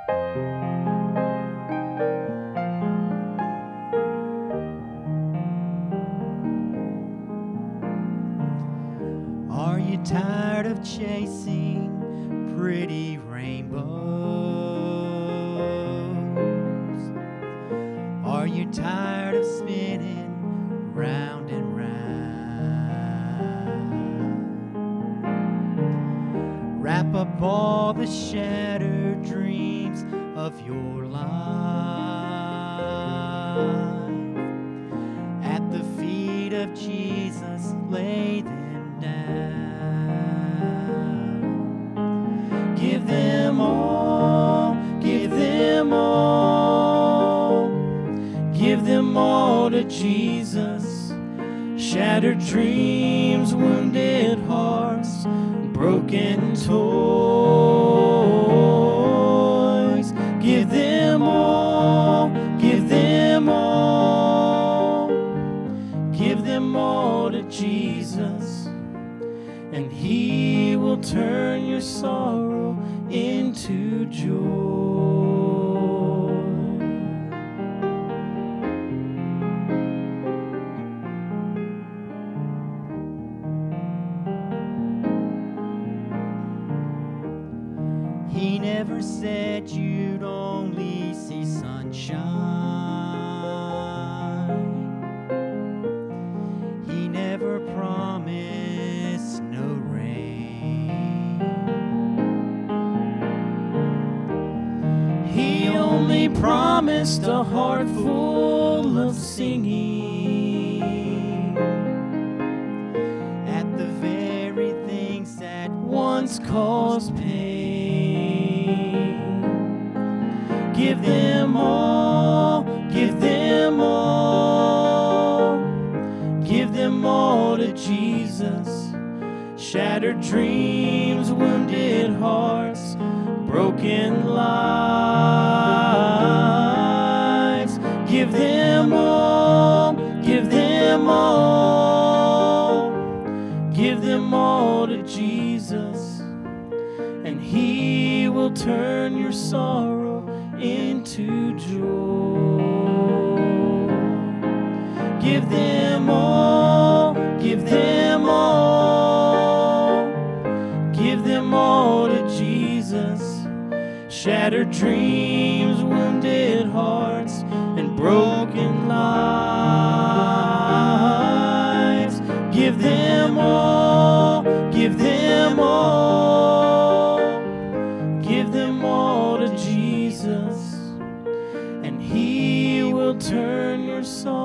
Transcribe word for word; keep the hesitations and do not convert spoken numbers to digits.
Are you tired of chasing pretty rainbows? Are you tired of spinning round and round? Wrap up all the shattered dreams of your life at the feet of Jesus, lay them down. Give them all, give them all, give them all to Jesus. Shattered dreams, wounded hearts, broken toys. Give them all, give them all, give them all to Jesus, and He will turn your sorrow into joy. He never said you'd only see sunshine. He never promised no rain. He only promised a heart full of singing at the very things that once caused pain. Give them all, give them all, give them all to Jesus. Shattered dreams, wounded hearts, broken lives. Give them all, give them all, give them all to Jesus, and He will turn your sorrow into joy. Give them all, give them all, give them all to Jesus. Shattered dreams, wounded hearts, and broken lives. Give them all, give them all, give them all to Jesus, and He will turn your soul